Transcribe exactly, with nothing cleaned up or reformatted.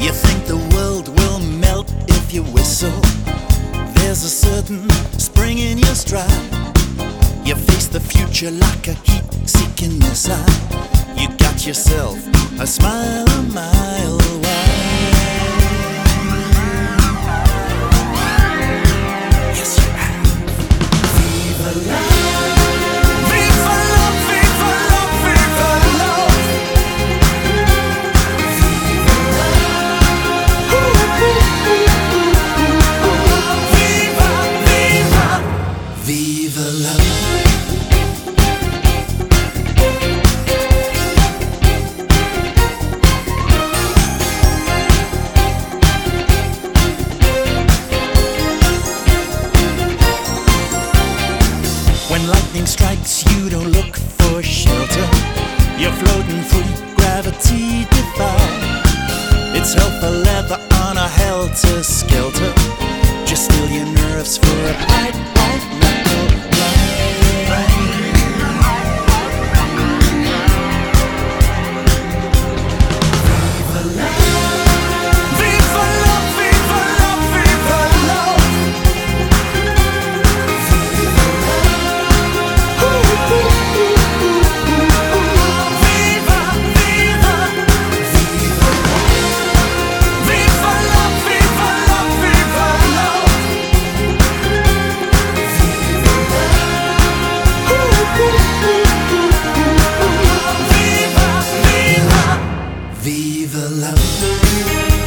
You think the world will melt if you whistle. There's a certain spring in your stride. You face the future like a heat-seeking missile. You got yourself a smile a mile wide. Yes, you have. Viva love. Viva love, viva love, viva love. Viva love. Viva, viva, viva love. When lightning strikes, you don't look for shelter. You're floating free, gravity defying. It's hell for leather on a helter-skelter. Just still your nerves for a bright, bright knuckle Viva love. Viva love, viva love, viva love. Viva love.